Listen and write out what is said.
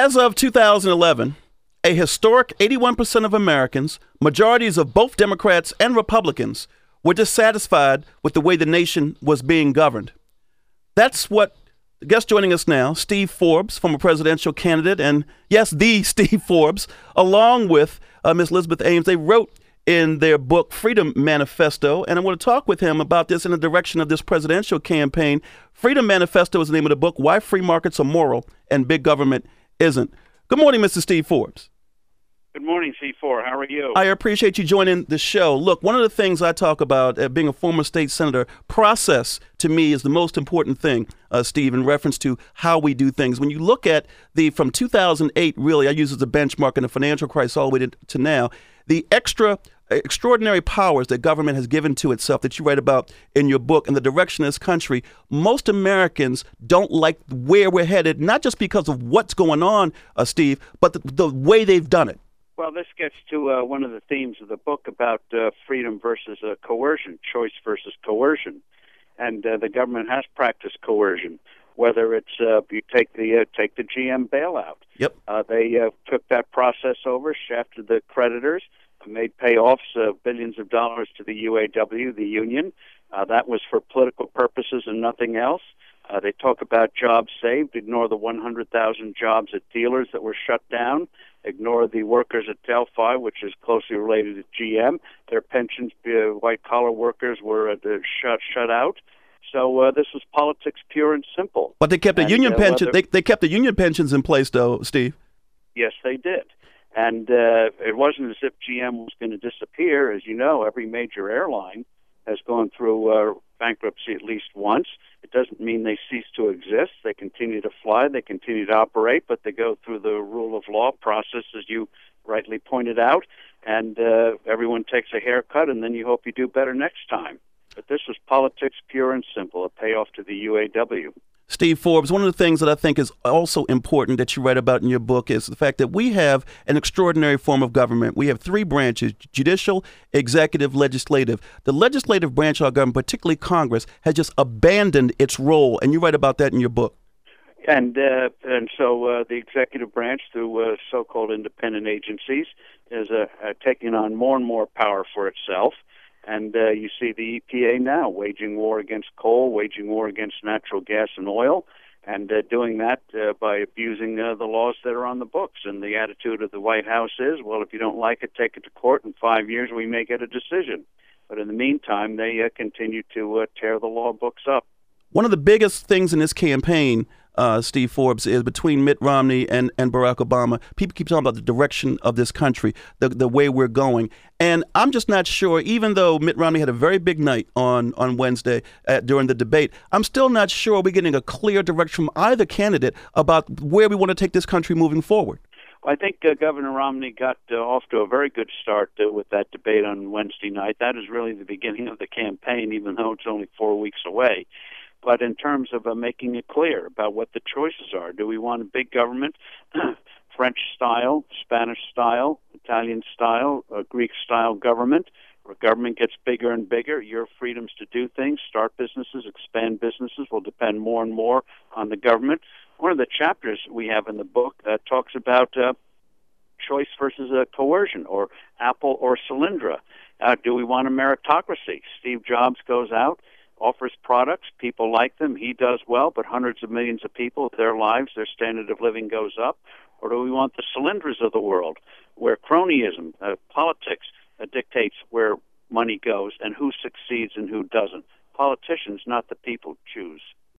As of 2011, a historic 81% of Americans, majorities of both Democrats and Republicans, were dissatisfied with the way the nation was being governed. That's what the guest joining us now, Steve Forbes, former presidential candidate, and yes, the Steve Forbes, along with Ms. Elizabeth Ames, they wrote in their book, Freedom Manifesto, and I want to talk with him about this in the direction of this presidential campaign. Freedom Manifesto is the name of the book, Why Free Markets Are Moral and Big Government Isn't. Good morning, Mr. Steve Forbes. Good morning, C4. How are you? I appreciate you joining the show. Look, one of the things I talk about being a former state senator, process to me is the most important thing, Steve, in reference to how we do things. When you look at from 2008, really, I use as a benchmark in the financial crisis all the way to now, the extraordinary powers that government has given to itself that you write about in your book and the direction of this country, most Americans don't like where we're headed, not just because of what's going on, Steve, but the way they've done it. Well, this gets to one of the themes of the book about freedom versus coercion, choice versus coercion. And the government has practiced coercion, whether it's you take the GM bailout. Yep. They took that process over, shafted the creditors, made payoffs of billions of dollars to the UAW, the union. That was for political purposes and nothing else. They talk about jobs saved, ignore the 100,000 jobs at dealers that were shut down, ignore the workers at Delphi, which is closely related to GM. Their pensions, white-collar workers were shut out. So this was politics pure and simple. But they kept the union pension. They kept the union pensions in place, though, Steve. Yes, they did. And it wasn't as if GM was going to disappear. As you know, every major airline has gone through bankruptcy at least once. It doesn't mean they cease to exist. They continue to fly, they continue to operate, but they go through the rule of law process, as you rightly pointed out, and everyone takes a haircut, and then you hope you do better next time. But this was politics pure and simple, a payoff to the UAW. Steve Forbes, one of the things that I think is also important that you write about in your book is the fact that we have an extraordinary form of government. We have three branches: judicial, executive, legislative. The legislative branch of our government, particularly Congress, has just abandoned its role, and you write about that in your book. And so the executive branch, through so-called independent agencies, is taking on more and more power for itself. And you see the EPA now waging war against coal, waging war against natural gas and oil, and doing that by abusing the laws that are on the books. And the attitude of the White House is, well, if you don't like it, take it to court. In 5 years, we may get a decision. But in the meantime, they continue to tear the law books up. One of the biggest things in this campaign, Steve Forbes, is between Mitt Romney and Barack Obama. People keep talking about the direction of this country, the way we're going. And I'm just not sure, even though Mitt Romney had a very big night on Wednesday during the debate, I'm still not sure we're getting a clear direction from either candidate about where we want to take this country moving forward. Well, I think Governor Romney got off to a very good start with that debate on Wednesday night. That is really the beginning of the campaign, even though it's only 4 weeks away. But in terms of making it clear about what the choices are, do we want a big government, French style, Spanish style, Italian style, Greek style government, where government gets bigger and bigger? Your freedoms to do things, start businesses, expand businesses will depend more and more on the government. One of the chapters we have in the book talks about choice versus coercion, or Apple or Solyndra. Do we want a meritocracy? Steve Jobs goes out, offers products, people like them, he does well, but hundreds of millions of people, their lives, their standard of living goes up? Or do we want the Solyndras of the world, where cronyism, politics, dictates where money goes and who succeeds and who doesn't? Politicians, not the people, choose.